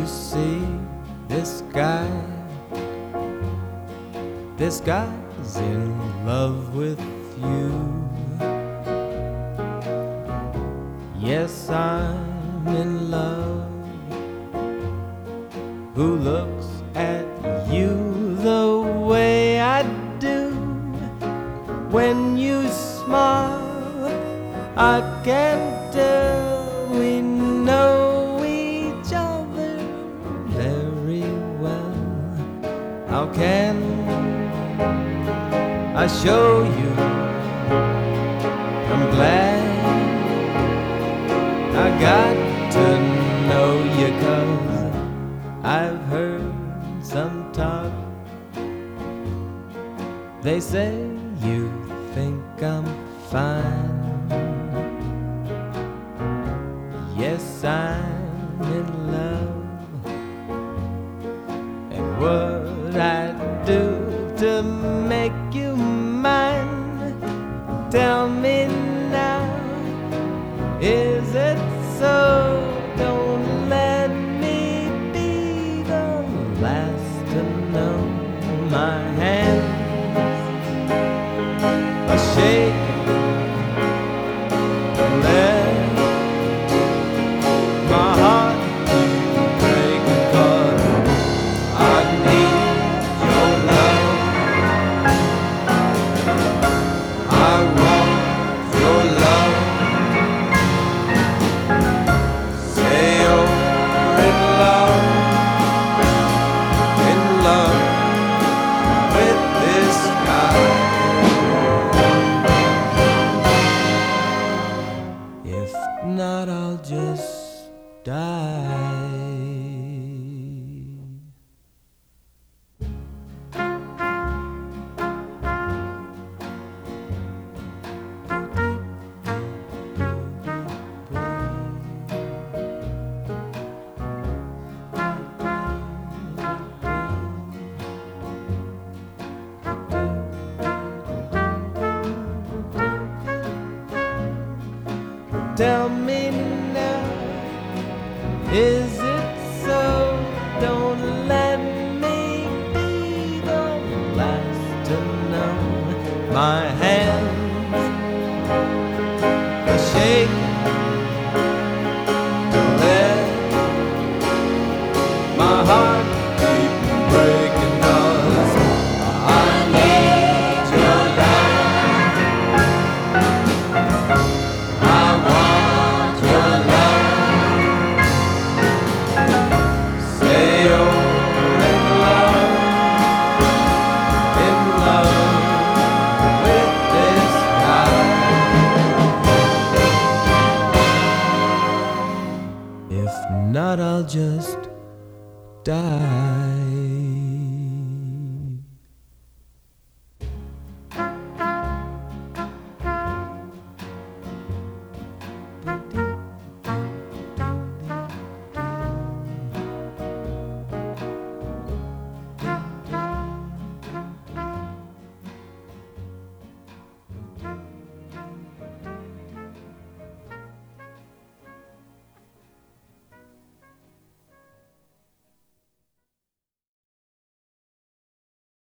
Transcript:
You see, this guy's in love with you. Yes, I'm in love. Who looks at you the way I do? When you smile, I can tell we know each other very well. How can I show you? I'm glad I got to know you, 'cause I've heard some talk. They say you think I'm fine. Yes, I'm in love. And what I do to make you mine? Tell me now, is it so? Don't let me be the last to know. My hands are shaking, let my heart break, 'cause I need your love. I want your love. Say you're in love with this guy. If not, I'll just die. Tell me